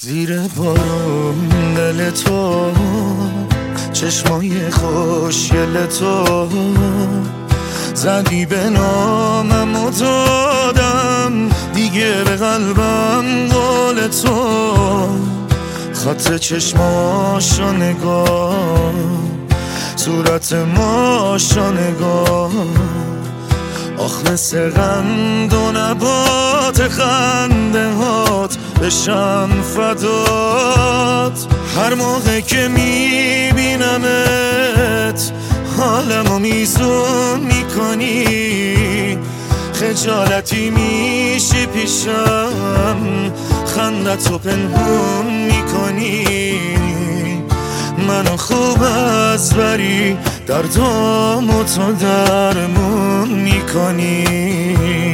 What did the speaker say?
زیر بارون دل تو، چشمای خوشگل تو، زدی به نامم و دادم دیگه به قلبم قول تو. خط چشماشو نگاه، صورت ماشو نگاه، آخ مثل قند و نبات خنده هات بشم فدات. هر موقع که میبینمت حالمو میزون میکنی، خجالتی میشی پیشم خندتو پنهون میکنی. منو خوب از بری دردامو تو درمون میکنی.